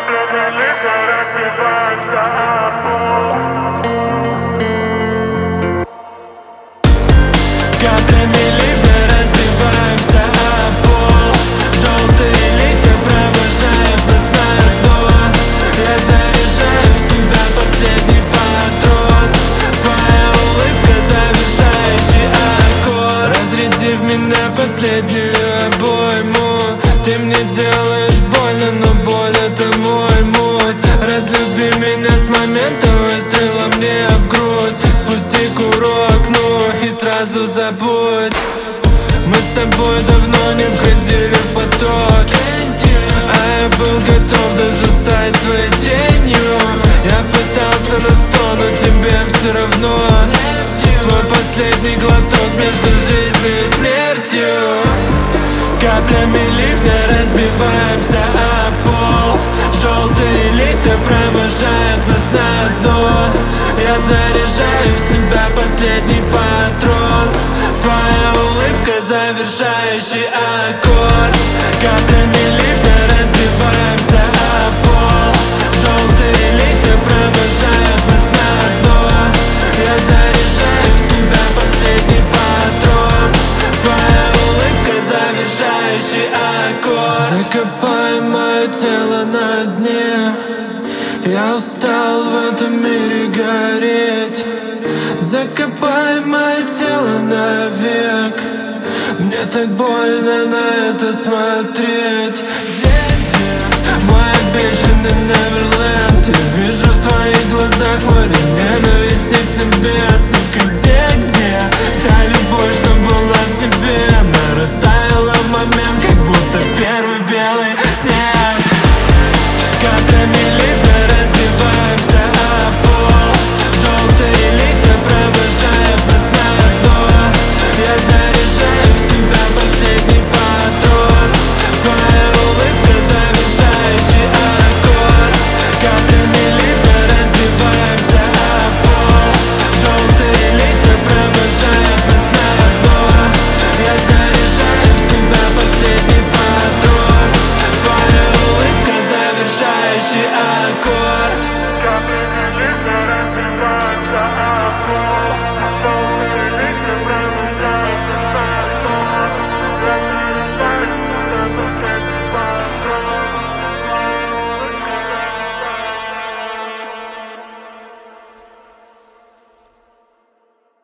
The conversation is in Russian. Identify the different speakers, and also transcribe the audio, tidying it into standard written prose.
Speaker 1: Каплями ливня разбиваемся об пол.
Speaker 2: Каплями ливня разбиваемся об пол. Желтые листья провожают нас на дно. Я заряжаю в себя последний патрон. Твоя улыбка завершающий аккорд. Разряди в меня последнюю обойму. Ты мне делаешь больно, но боль это мой мут. Разлюби меня с момента выстрела мне в грудь. Спусти курок, ну и сразу забудь. Мы с тобой давно не входили в поток, а я был готов даже стать твоей тенью. Я пытался на 100, но тебе все равно. Свой последний глоток между жизнью и смертью. Каплями ливня разбиваемся об пол. Желтые листья провожают нас на дно. Я заряжаю в себя последний патрон. Твоя улыбка завершающий аккорд. Каплями ливня разбиваемся об пол. Желтые листья провожают нас на дно. Я заряжаю в себя последний патрон. Твоя улыбка завершающий аккорд. Закопай мое тело на дне. Я устал в этом мире гореть. Закопай мое тело навек. Мне так больно на это смотреть. Где мой обещанный Неверленд? Я вижу в твоих глазах море ненависти к себе, сука.